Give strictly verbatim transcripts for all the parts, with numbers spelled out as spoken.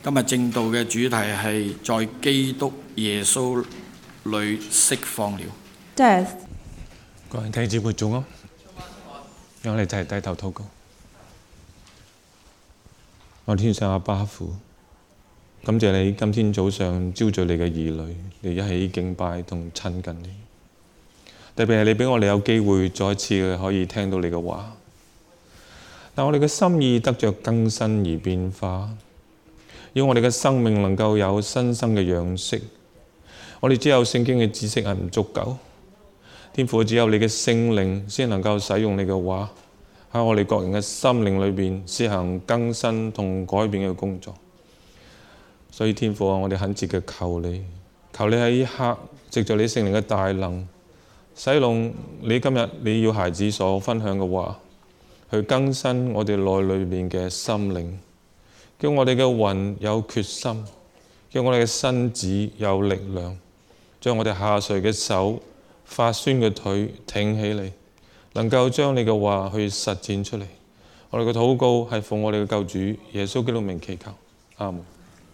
今日正道嘅主題係在基督耶穌裏釋放了。 Death. 各位弟兄姊妹早安，讓我哋一齊低頭禱告。我天上阿爸父，感謝你今天早上招聚你嘅兒女嚟一起敬拜同親近你。特別係你俾我哋有機會再一次可以聽到你嘅話，但我哋嘅心意得着更新而變化，要我哋嘅生命能夠有新生嘅樣式。我哋只有聖經嘅知識係唔足夠，天父，只有你嘅聖靈先能夠使用你嘅話喺我哋各人嘅心靈裏邊施行更新同改變嘅工作。所以天父啊，我哋懇切嘅求你，求你喺呢刻藉着你聖靈嘅大能，使用你今日你要孩子所分享嘅話，去更新我哋內裏面嘅心靈，叫我哋嘅魂有決心，叫我哋嘅身子有力量，將我哋下垂嘅手、發酸嘅腿挺起嚟，能夠將你嘅話去實踐出嚟。我哋嘅禱告係奉我哋嘅救主耶穌基督名祈求，阿門。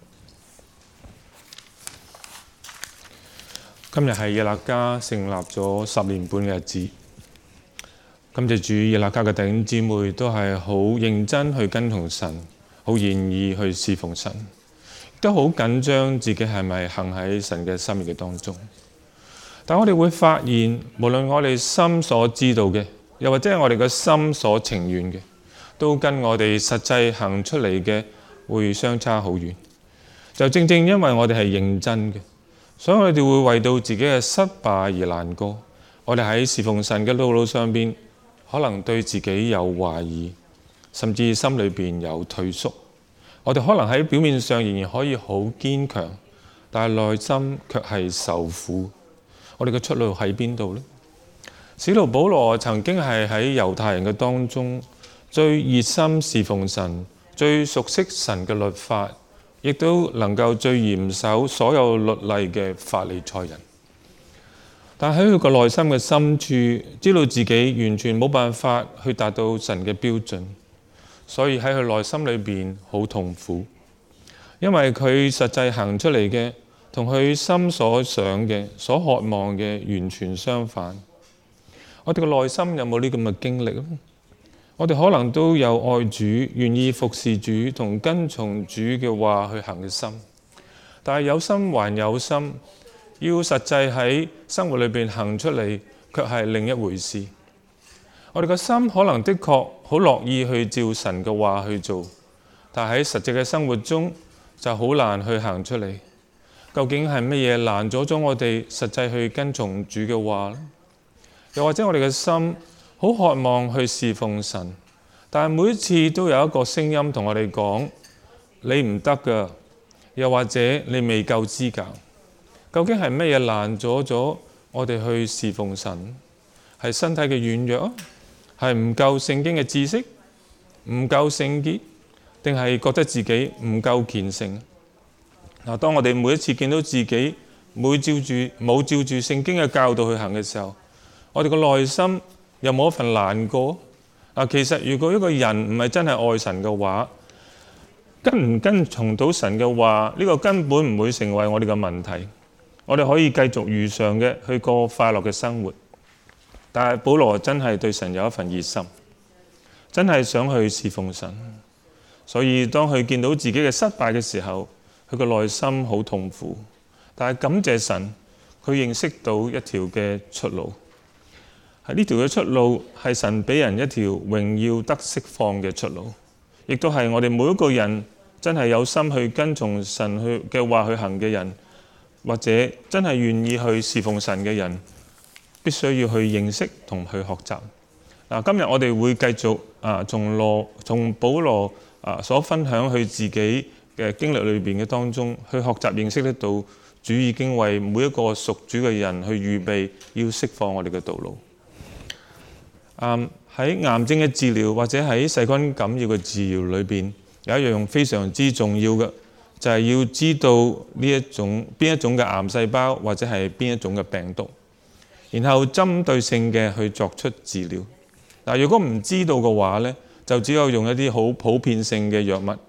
今日係耶勒家成立咗十年半嘅日子，感謝主，耶勒家嘅弟兄姊妹都係好認真去跟從神，好願意去侍奉神，都好緊張自己係咪行喺神嘅心意嘅當中。但我哋會發現，無論我哋心所知道嘅，又或者係我哋嘅心所情願嘅，都跟我哋實際行出嚟嘅會相差好遠。就正正因為我哋係認真嘅，所以我哋會為到自己嘅失敗而難過。我哋喺侍奉神嘅道路上邊，可能對自己有懷疑，甚至心裏邊有退縮。我哋可能喺表面上仍然可以好堅強，但係內心卻係受苦。我哋嘅出路喺邊度呢？使徒保羅曾經係喺猶太人嘅當中最熱心侍奉神、最熟悉神嘅律法，亦都能夠最嚴守所有律例嘅法利賽人。但喺佢個內心嘅深處，知道自己完全冇辦法去達到神嘅標準，所以喺佢內心裏邊好痛苦，因為佢實際行出嚟嘅同佢心所想嘅、所渴望嘅完全相反。我哋嘅內心有冇呢咁嘅經歷咧？我哋可能都有愛主、願意服侍主同跟從主嘅話去行嘅心，但係有心還有心，要實際喺生活裏邊行出嚟，卻係另一回事。我哋個心可能的確好樂意去照神嘅話去做，但係喺實際嘅生活中就好難去行出嚟。究竟係乜嘢難阻咗我哋實際去跟從主嘅話呢？又或者我哋嘅心好渴望去侍奉神，但係每一次都有一個聲音同我哋講：你唔得㗎，又或者你未夠資格。究竟係乜嘢難阻咗我哋去侍奉神？係身體嘅軟弱啊？係唔夠聖經嘅知識？唔夠聖潔？定係覺得自己唔夠虔誠？嗱，當我哋每一次見到自己冇照住冇照住聖經嘅教導去行嘅時候，我哋個內心有冇一份難過？嗱，其實如果一個人唔係真係愛神嘅話，跟唔跟從到神嘅話，呢個根本唔會成為我哋嘅問題。我哋可以繼續如常嘅去過快樂嘅生活。但係保羅真係對神有一份熱心，真係想去侍奉神。所以當佢見到自己嘅失敗嘅時候，佢個內心好痛苦，但係感謝神，佢認識到一條嘅出路。喺呢條嘅出路係神俾人一條榮耀得釋放嘅出路，亦都係我哋每一個人真係有心去跟從神去嘅話去行嘅人，或者真係願意去侍奉神嘅人，必須要去認識同去學習。嗱，今日我哋會繼續啊，從羅從保羅啊所分享佢自己嘅經歷裏邊嘅當中，去學習認識得到主已經為每一個屬主嘅人去預備，要釋放我哋嘅道路。嗯，喺癌症嘅治療或者喺細菌感染嘅治療裏邊，有一樣非常之重要嘅，就係要知道呢一種邊一種嘅癌細胞或者係邊一種嘅病毒，然後針對性嘅去作出治療。嗱，如果唔知道嘅話呢，就只有用一啲好普遍性嘅藥物。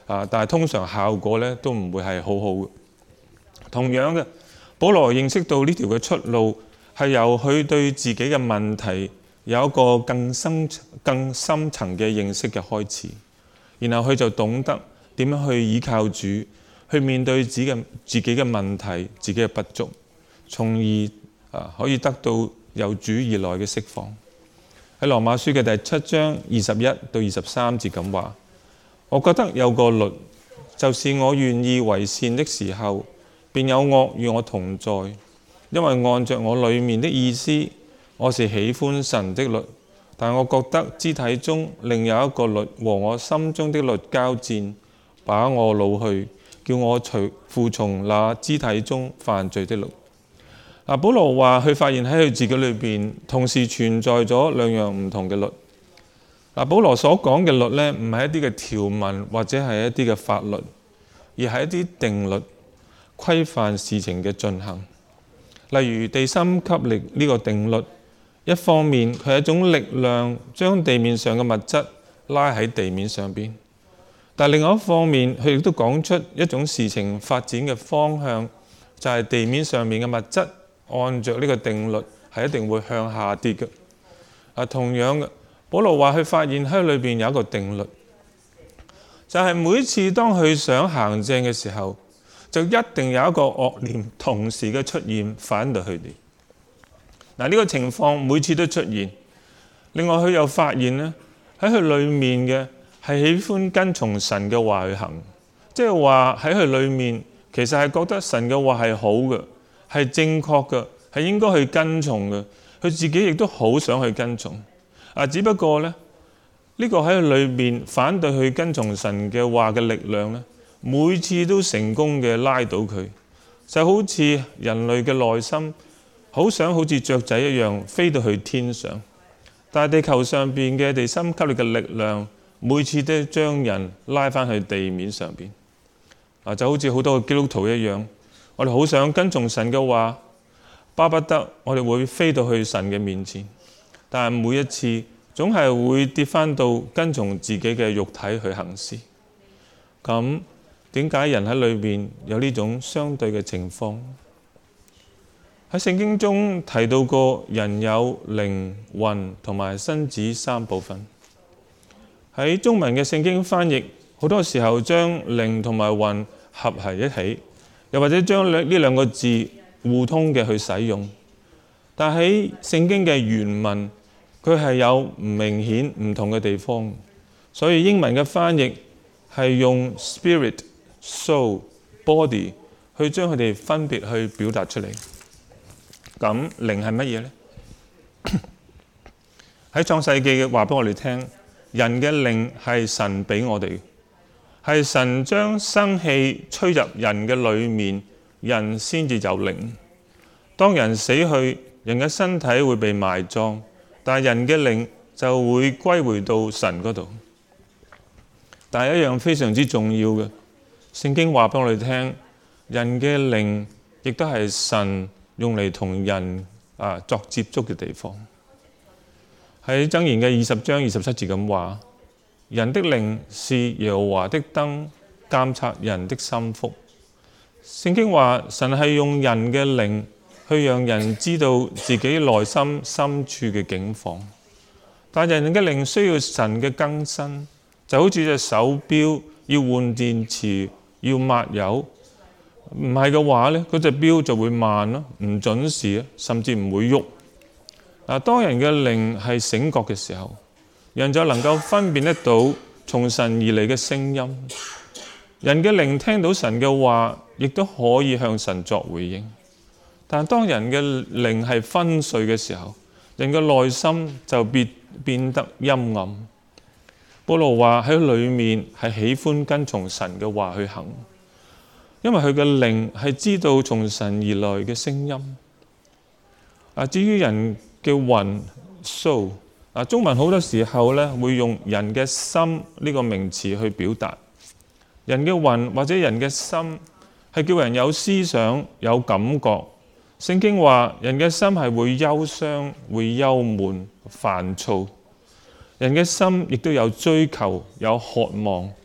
啊，但係通常效果咧都唔會係好好嘅。同樣嘅，保羅認識到呢條嘅出路係由佢對自己嘅問題有一個更深更深層嘅認識嘅開始，然後佢就懂得點樣去依靠主，去面對自己嘅自己嘅問題、自己嘅不足，從而啊可以得到由主而來嘅釋放。喺羅馬書嘅第七章二十一到二十三節咁話：我覺得有個律，就是我願意為善的時候，便有惡與我同在。因為按着我裡面的意思，我是喜歡神的律，但我覺得肢體中另有一個律和我心中的律交戰，把我擄去，叫我隨服從那肢體中犯罪的律。嗱，保羅話佢發現喺佢自己裏邊同時存在咗兩樣唔同嘅律。嗱，保羅所講嘅律呢，唔係一啲嘅條文或者係一啲嘅法律，而係一啲定律，規範事情嘅進行。例如地心吸力呢個定律，一方面佢係一種力量將地面上嘅物質拉喺地面上邊，但另外一方面佢亦都講出一種事情發展嘅方向，就係地面上面嘅物質按着呢個定律係一定會向下跌嘅。啊，同樣嘅，保羅話佢發現喺裏邊有一個定律，就係每次當佢想行正嘅時候，就一定有一個惡念同時嘅出現，反對佢哋。嗱，呢個情況每次都出現。另外佢又發現咧，喺佢裏面嘅係喜歡跟從神嘅話去行，即係話喺佢裏面其實係覺得神嘅話係好嘅，係正確嘅，係應該去跟從嘅。佢自己亦都好想去跟從。啊，只不過咧，呢個喺佢裏面反對去跟從神嘅話嘅力量咧，每次都成功嘅拉到佢，就好似人類嘅內心好想好似雀仔一樣飛到去天上，但係地球上邊嘅地心吸力嘅力量每次都將人拉翻去地面上邊。啊，就好似好多嘅基督徒一樣，我哋好想跟從神嘅話，巴不得我哋會飛到去神嘅面前，但係每一次總係會跌翻到跟從自己嘅肉體去行事。咁點解人喺裏邊有呢種相對嘅情況？喺聖經中提到過，人有靈、魂同埋身子三部分。喺中文嘅聖經翻譯，好多時候將靈同埋魂合喺一起，又或者將呢兩個字互通嘅去使用。但喺聖經嘅原文，佢係有明顯唔同嘅地方，所以英文嘅翻譯係用 spirit、soul、body 去將佢哋分別去表達出嚟。咁靈係乜嘢呢？喺創世記嘅話俾我哋聽，人嘅靈係神俾我哋，係神將生氣吹入人嘅裏面，人先至有靈。當人死去，人嘅身體會被埋葬，但係人嘅靈就會歸回到神嗰度。但係一樣非常之重要嘅，聖經話俾我哋聽，人嘅靈亦都係神用嚟同人啊作接觸嘅地方。喺箴言嘅二十章二十七節咁話：人的靈是耶和華的燈，監察人的心腹。聖經話神係用人嘅靈去讓人知道自己內心深處嘅境況，但人嘅靈需要神嘅更新，就好似隻手錶要換電池、要抹油。唔係嘅話呢，嗰隻錶就會慢咯，唔準時，甚至唔會喐。嗱，當人嘅靈係醒覺嘅時候，人就能夠分辨得到從神而嚟嘅聲音。人嘅靈聽到神嘅話，亦都可以向神作回應。但當人嘅靈係昏睡嘅時候，人嘅內心就變變得陰暗。保羅話喺裏面係喜歡跟從神嘅話去行，因為佢嘅靈係知道從神而來嘅聲音。啊，至於人嘅魂 soul， 啊，中文好多時候咧會用人嘅心呢個名詞去表達。人嘅魂或者人嘅心係叫人有思想、有感覺。聖經話人嘅心係會憂傷、會憂悶、煩躁。人嘅心亦都有追求、有渴望，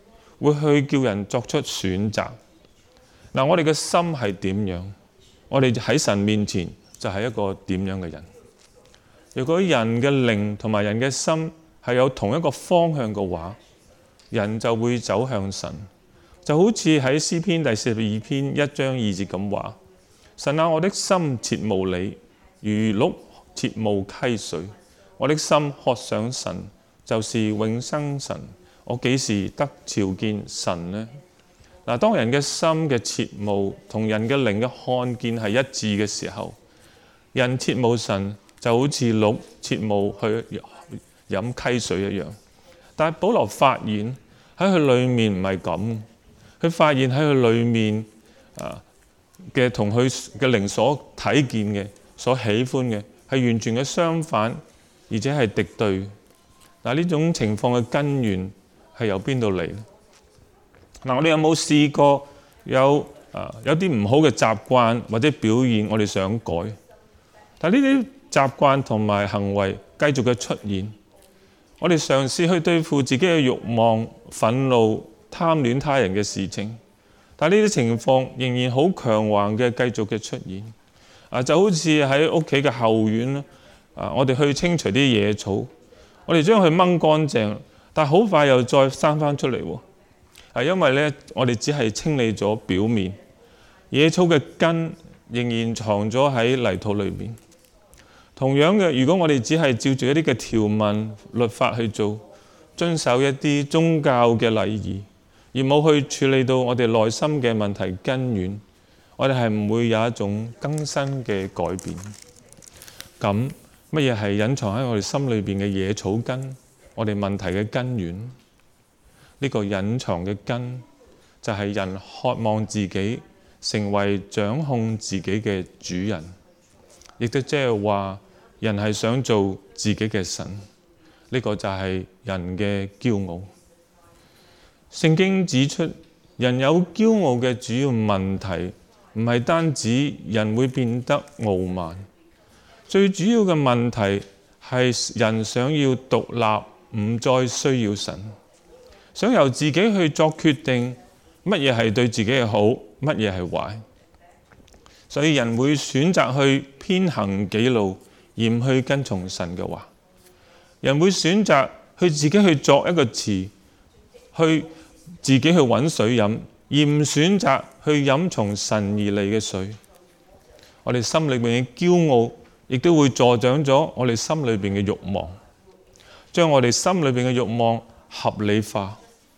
會去叫人作出選擇。嗱，我哋嘅心係點樣？我哋喺神面前就係一個點樣嘅人？如果人嘅靈同埋人嘅心係有同一個方向嘅話，人就會走向神。就好似喺詩篇第四十二篇一章二節咁話：神啊，我的心切慕你，如鹿切慕溪水。我的心渴想神，就是永生神。我幾時得朝見神呢？嗱，當人嘅心嘅切慕同人嘅靈嘅看見係一致嘅時候，人切慕神就好似鹿切慕去飲溪水一樣。但係保羅發現喺佢裏面唔係咁，佢發現喺佢裏面啊嘅同佢嘅靈所睇見嘅、所喜歡嘅係完全嘅相反，而且係敵對。嗱，呢種情況嘅根源係由邊度嚟咧？嗱，我哋有冇試過有啊有啲唔好嘅習慣或者表現，我哋想改，但係呢啲習慣同埋行為繼續嘅出現，我哋嘗試去對付自己嘅慾望、憤怒、貪戀他人嘅事情，但係呢啲情況仍然好強橫嘅繼續嘅出現。啊，就好似喺屋企嘅後院啦，啊，我哋去清除啲野草，我哋將佢掹乾淨，但係好快又再生翻出嚟喎。係因為咧，我哋只係清理咗表面，野草嘅根仍然藏咗喺泥土裏面。同樣嘅，如果我哋只係照住一啲嘅條文律法去做，遵守一啲宗教嘅禮儀，而冇去處理到我哋內心嘅問題根源，我哋係唔會有一種更新嘅改變。咁乜嘢係隱藏喺我哋心裏邊嘅野草根？我哋問題嘅根源？呢個隱藏嘅根就係人渴望自己成為掌控自己嘅主人，亦都即係話人係想做自己嘅神。呢個就係人嘅驕傲。聖經指出，人有驕傲嘅主要問題唔係單止人會變得傲慢，最主要嘅問題係人想要獨立，唔再需要神。想由自己去作決定，乜嘢係對自己嘅好，乜嘢係壞。所以人會選擇去偏行己路，而唔去跟從神嘅話。人會選擇去自己去作一個池，去自己去揾水飲，而唔選擇去飲從神而嚟嘅水。我哋心裏面嘅驕傲，亦都會助長咗我哋心裏邊嘅慾望，將我哋心裏邊嘅慾望合理化。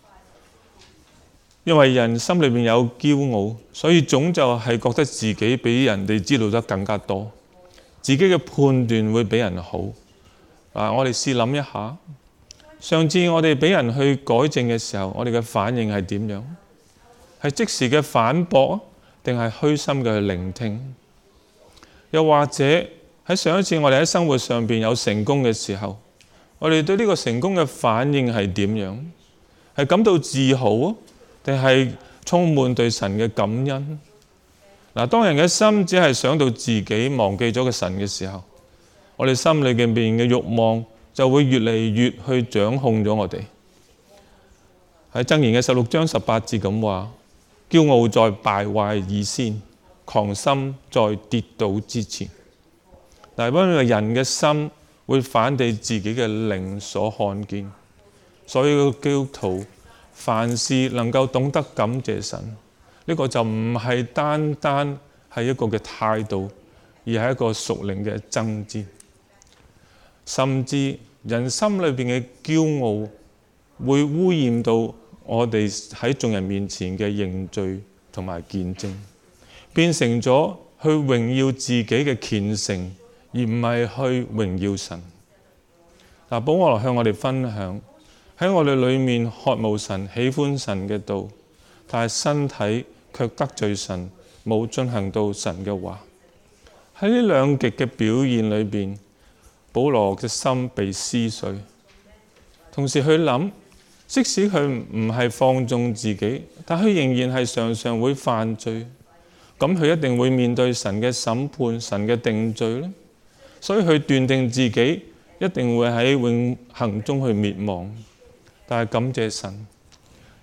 因為人心裏面有驕傲，所以總就係覺得自己比人哋知道得更加多，自己嘅判斷會比人好。啊，我哋試諗一下，上次我哋俾人去改正嘅時候，我哋嘅反應係點樣？係即時嘅反駁，定係虛心嘅去聆聽？又或者喺上一次我哋喺生活上邊有成功嘅時候，我哋對呢個成功嘅反應係點樣？係感到自豪啊，定係充滿對神嘅感恩？嗱，當人嘅心只係想到自己忘記咗個神嘅時候，我哋心裏嘅邊嘅慾望就會越嚟越去掌控咗我哋。喺箴言嘅十六章十八節咁話：驕傲在敗壞以先，狂心在跌倒之前。但係因為人嘅心會反對自己嘅靈所看見，所以個基督徒凡事能夠懂得感謝神，呢、這個就唔係單單係一個嘅態度，而係一個屬靈嘅爭戰。甚至人心裏邊嘅驕傲會污染到我哋喺眾人面前嘅認罪同埋見證，變成咗去榮耀自己嘅虔誠，而唔係去榮耀神。嗱，保羅向我哋分享，喺我哋裏面渴慕神、喜歡神嘅道，但係身體卻得罪神，冇進行到神嘅話。喺呢兩極嘅表現裏邊，保羅嘅心被撕碎，同時去諗，即使佢唔係放縱自己，但佢仍然係常常會犯罪，咁佢一定會面對神嘅審判、神嘅定罪咧。所以佢斷定自己一定會喺永恆中去滅亡。但係感謝神，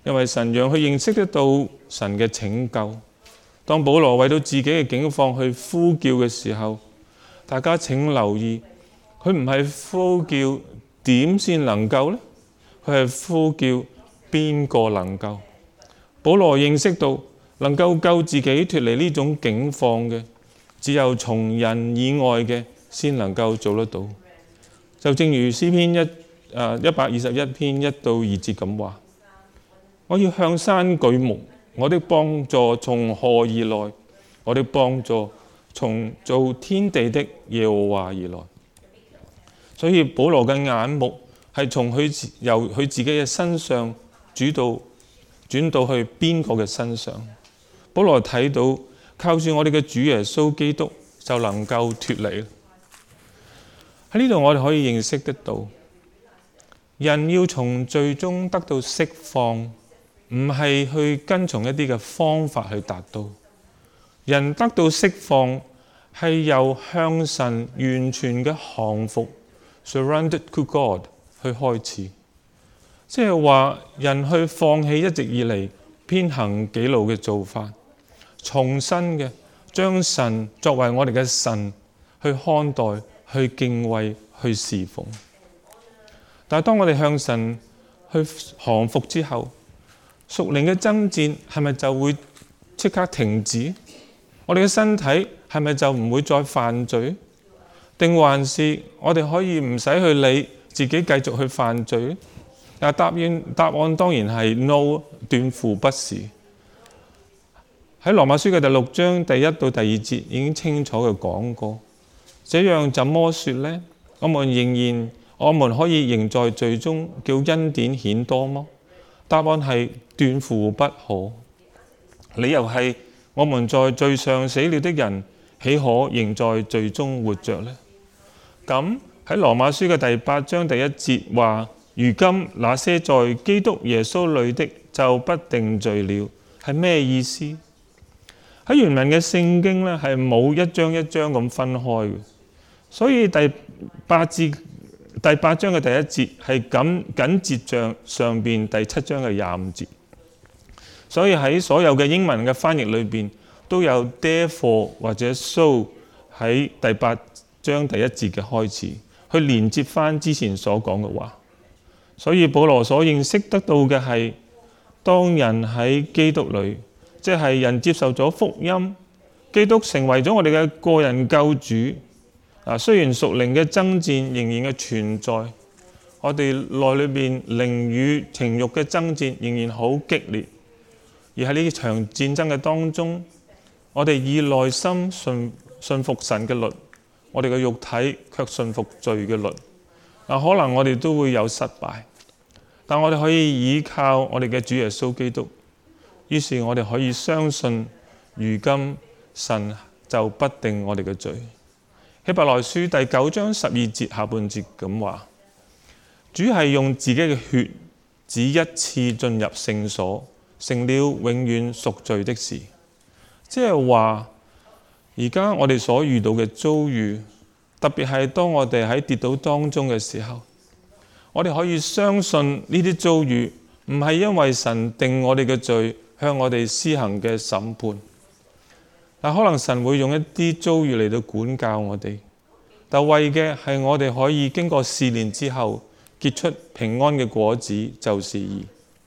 因為神讓佢認識得到神嘅拯救。當保羅為到自己嘅境況去呼叫嘅時候，大家請留意，佢唔係呼叫點先能夠呢？佢係呼叫邊個能夠？保羅認識到能夠救自己脫離呢種境況嘅，只有從人以外嘅先能夠做得到。就正如詩篇一誒一百二十一篇一到二節咁話：我要向山舉目，我的幫助從何而來？我的幫助從造天地的耶和華而來。所以保羅嘅眼目係從佢由佢自己嘅身上主導轉到去邊個嘅身上。保羅睇到靠住我哋嘅主耶穌基督就能夠脫離。喺呢度我哋可以認識得到，人要從罪中得到釋放，唔係去跟從一啲嘅方法去達到。人得到釋放係由向神完全嘅降服 （surrendered to God） 去開始，即係話人去放棄一直以嚟偏行己路嘅做法，重新嘅將神作為我哋嘅神去看待、去敬畏、去侍奉。但係當我哋向神去降服之後，屬靈嘅爭戰係咪就會即刻停止？我哋嘅身體係咪就唔會再犯罪？定還是我哋可以唔使去理自己繼續去犯罪？嗱，答案答案當然係 no， 斷乎不是。喺羅馬書嘅第六章第一到第二節已經清楚嘅講過，這樣怎麼說呢？我們仍然我們可以仍在罪中，叫恩典顯多麼？答案係斷乎不可。理由係我們在罪上死了的人，豈可仍在罪中活着呢？咁喺羅馬書嘅第八章第一節話：如今那些在基督耶穌裏的就不定罪了，係咩意思？喺原文嘅聖經呢，係冇一章一章咁分開嘅，所以第八節第八章嘅第一節係緊緊接上上邊第七章嘅廿五節，所以喺所有嘅英文嘅翻譯裏邊都有 therefore 或者 so 喺第八章第一節嘅開始，去連接翻之前所講嘅話。所以保羅所認識得到嘅係，當人喺基督裏，即係人接受咗福音，基督成為咗我哋嘅個人救主。啊，雖然屬靈嘅爭戰仍然嘅存在，我哋內裏邊靈與情慾嘅爭戰仍然好激烈，而喺呢場戰爭嘅當中，我哋以內心信信服神嘅律，我哋嘅肉體卻信服罪嘅律。啊，可能我哋都會有失敗，但我哋可以依靠我哋嘅主耶穌基督。於是我哋可以相信，如今神就不定我哋嘅罪。希伯來書第九章十二節下半節咁話：主係用自己嘅血，只一次進入聖所，成了永遠贖罪的事。即係話，而家我哋所遇到嘅遭遇，特別係當我哋喺跌倒當中嘅時候，我哋可以相信呢啲遭遇唔係因為神定我哋嘅罪，向我哋施行嘅審判。但可能神會用一啲遭遇嚟到管教我哋，但為嘅係我哋可以經過試煉之後結出平安嘅果子，就是義。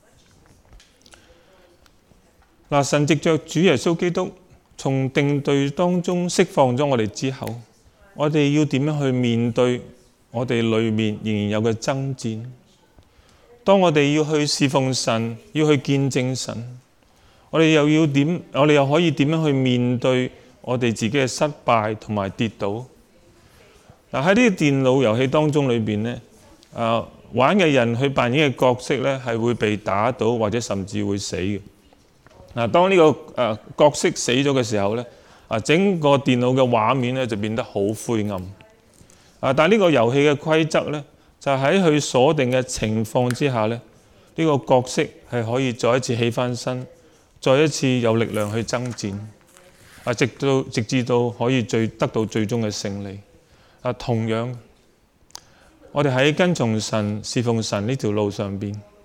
嗱，神藉着主耶穌基督從定罪當中釋放咗我哋之後，我哋要點樣去面對我哋裏面仍然有嘅爭戰？當我哋要去侍奉神，要去見證神，我哋又要點？我哋又可以點樣去面對我哋自己嘅失敗同埋跌倒？嗱，喺呢個電腦遊戲當中裏邊咧，啊玩嘅人去扮演嘅角色咧係會被打倒或者甚至會死嘅。嗱，當呢個誒角色死咗嘅時候咧，啊整個電腦嘅畫面咧就變得好灰暗。啊，但係呢個遊戲嘅規則咧，就喺佢鎖定嘅情況之下咧，呢個角色係可以再一次起翻身。再一次有力量去爭戰，啊，直到直至到可以最得到最終嘅勝利。啊，同樣，我哋喺跟從神、侍奉神呢條路上邊，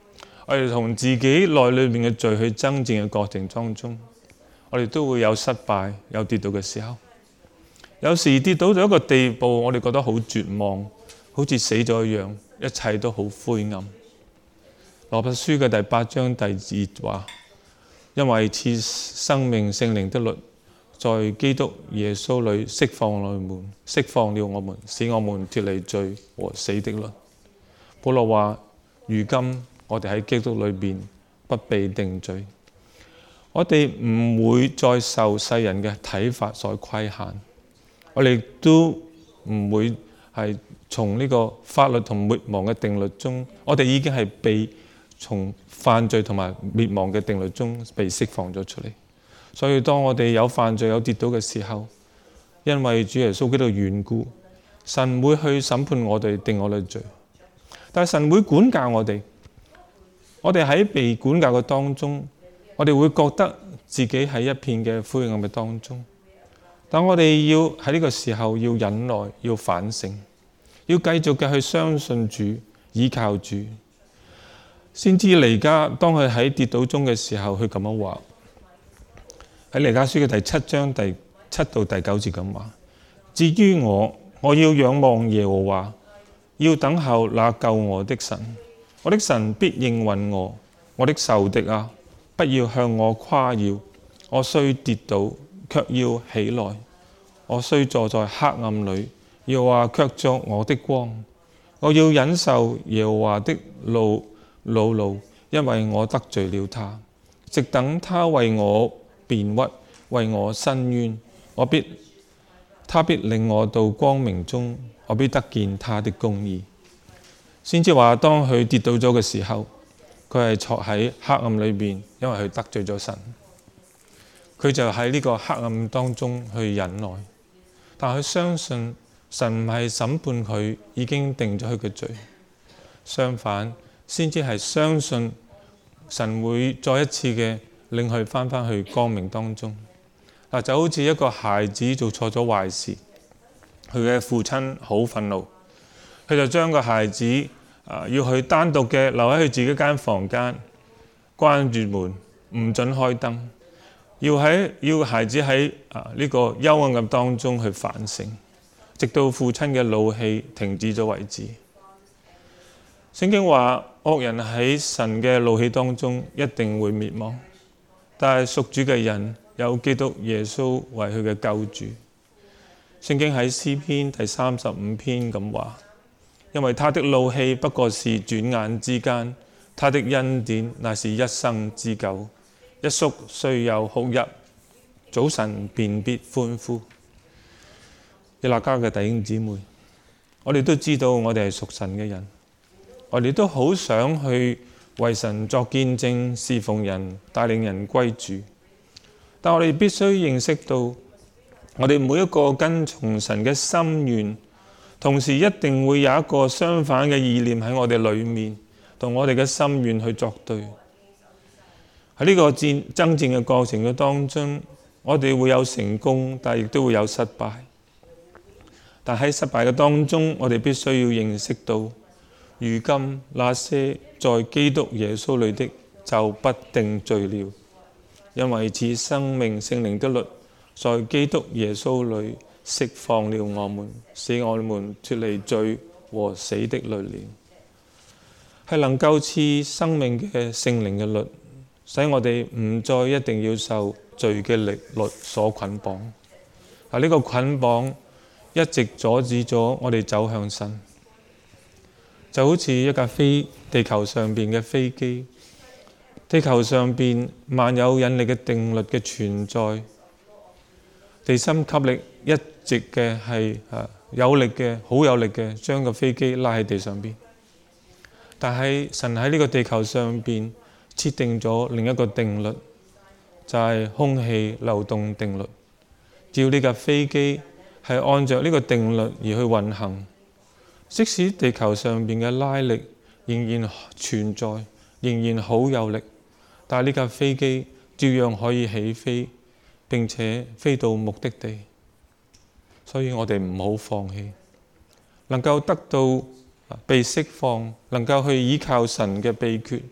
我哋同自己內裏面嘅罪去爭戰嘅過程當中，我哋都會有失敗、有跌倒嘅時候。有時跌倒到一個地步，我哋覺得好絕望，好似死咗一樣，一切都好灰暗。羅伯書嘅第八章第二節話：因為賜生命聖靈的律，在基督耶穌裏釋放了我們，釋放了我們，使我們脫離罪和死的律。保羅話：如今我哋喺基督裏邊不被定罪，我哋唔會再受世人嘅睇法所規限。我哋都唔會係從呢個法律同滅亡嘅定律中，我哋已經係被從犯罪同埋滅亡嘅定律中被釋放咗出嚟。所以當我哋有犯罪有跌倒嘅時候，因為主耶穌基督嘅緣故，神會去審判我哋，定我哋罪。但係神會管教我哋，我哋喺被管教嘅當中，我哋會覺得自己喺一片嘅灰暗嘅當中。但我哋要喺呢個時候要忍耐，要反省，要繼續嘅去相信主，依靠主，先知彌迦當佢喺跌倒中嘅時候，佢咁樣話，喺彌迦書嘅第七章第七到第九節咁話：至於我，我要仰望耶和華，要等候那救我的神，我的神必應允我。我的仇敵啊，不要向我誇耀，我雖跌倒，卻要起來；我雖坐在黑暗裏，耶和華卻作我的光。我要忍受耶和華的怒惱怒，因為我得罪了他，直等他為我辯屈，為我伸冤。我必他必領我到光明中，我必得見他的公義。先至話，當佢跌倒咗嘅時候，佢係坐喺黑暗裏邊，因為佢得罪咗神。佢就喺呢個黑暗當中去忍耐，但佢相信神唔係審判佢，已經定咗佢嘅罪。相反，先至係相信神會再一次嘅令佢翻返去光明當中。嗱，就好似一個孩子做錯咗壞事，佢嘅父親好憤怒，佢就將個孩子啊要去單獨嘅留喺佢自己間房間，關住門，唔准開燈。要喺要孩子喺啊呢個幽暗嘅當中去反省，直到父親嘅怒氣停止咗為止。聖經話惡人喺神嘅怒氣當中一定會滅亡，但係屬主嘅人有基督耶穌為佢嘅救主。聖經喺詩篇第三十五篇咁話：因為他的怒氣不過是轉眼之間，他的恩典乃是一生之久。一宿雖有哭泣，早晨便必歡呼。耶勒家嘅弟兄姊妹，我哋都知道我哋係屬神嘅人，我哋都好想去為神作見證，侍奉人，帶領人歸主。但我哋必須認識到，我哋每一個跟從神嘅心願，同時一定會有一個相反嘅意念喺我哋裏面，同我哋嘅心願去作對。喺呢個戰爭戰嘅過程嘅當中，我哋會有成功，但亦都會有失敗。但喺失敗嘅當中，我哋必須要認識到，如今那些在基督耶穌裏的就不定罪了，因為賜生命聖靈的律，在基督耶穌裏釋放了我們，使我們脫離罪和死的律了。係能夠賜生命嘅聖靈嘅律，使我哋唔再一定要受罪嘅力律所捆綁。啊，呢個捆綁一直阻止咗我哋走向神，就好似一架飛地球上邊嘅飛機，地球上邊萬有引力嘅定律嘅存在，地心吸力一直嘅係啊有力嘅，好有力嘅，將個飛機拉喺地上邊。但係神喺呢個地球上邊設定咗另一個定律，就係空氣流動定律。只要呢架飛機係按照呢個定律而去運行，即使地球上邊嘅拉力仍然存在，仍然好有力，但係呢架飛機照樣可以起飛，並且飛到目的地。所以我哋唔好放棄，能夠得到被釋放，能夠去依靠神嘅秘訣，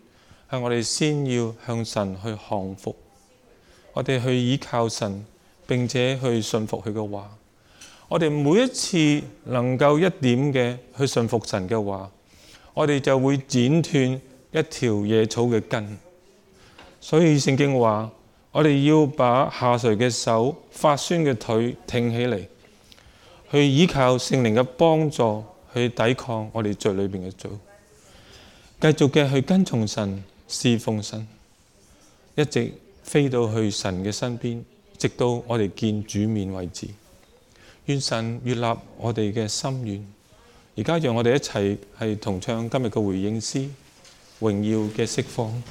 係我哋先要向神去降服，我哋去依靠神，並且去信服佢嘅話。我哋每一次能夠一點嘅去信服神嘅話，我哋就會剪斷一條野草嘅根。所以聖經話，我哋要把下垂嘅手、發酸嘅腿挺起嚟，去依靠聖靈嘅幫助，去抵抗我哋罪裏邊嘅罪，繼續嘅去跟從神、侍奉神，一直飛到去神嘅身邊，直到我哋見主面為止。願神悅納我哋嘅心願。而家讓我哋一齊係同唱今日嘅回應詩，榮耀嘅釋放。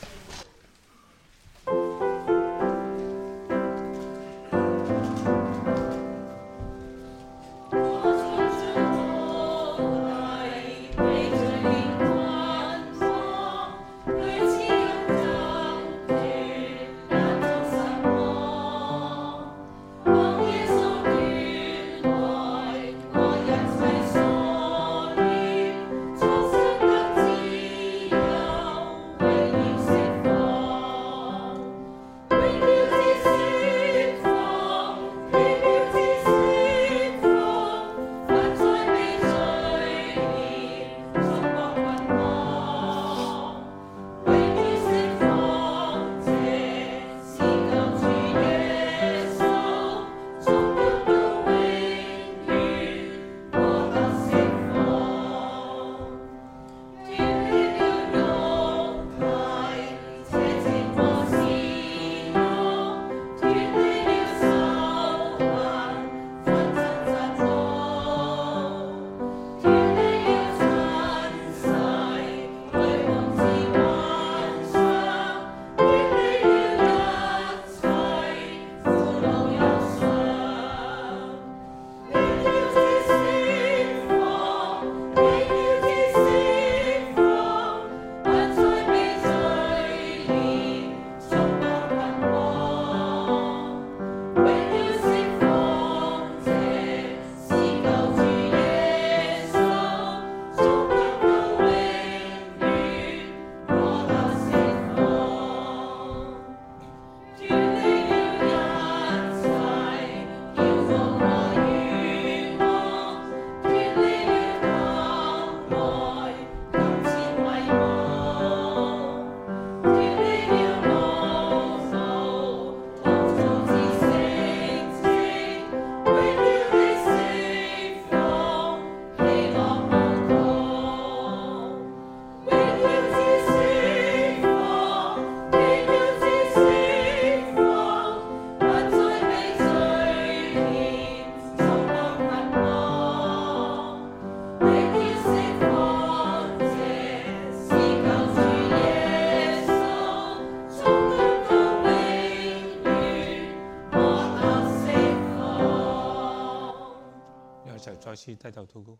再次低頭禱告。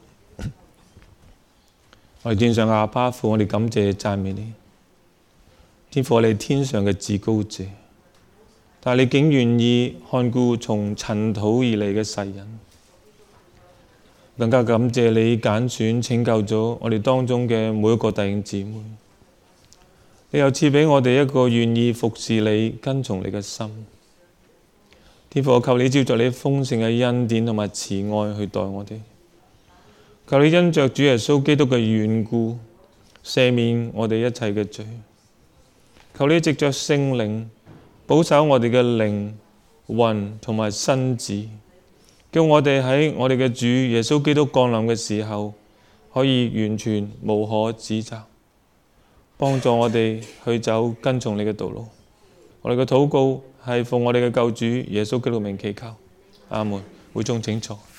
我哋天上嘅阿爸父，我哋感謝讚美你。天父，我哋天上嘅至高者，但係你竟願意看顧從塵土而嚟嘅世人，更加感謝你揀選拯救咗我哋當中嘅每一個弟兄姊妹。你又賜俾我哋一個願意服侍你、跟從你嘅心。天父，我求你照着你豐盛嘅恩典同埋慈愛去待我哋。求你因着主耶穌基督嘅緣故，赦免我哋一切嘅罪。求你藉着聖靈保守我哋嘅靈魂同埋身子，叫我哋喺我哋嘅主耶穌基督降臨嘅時候，可以完全無可指責，幫助我哋去走跟從你嘅道路。我哋嘅禱告係奉我哋嘅救主耶穌基督名祈求，阿門。會眾請坐。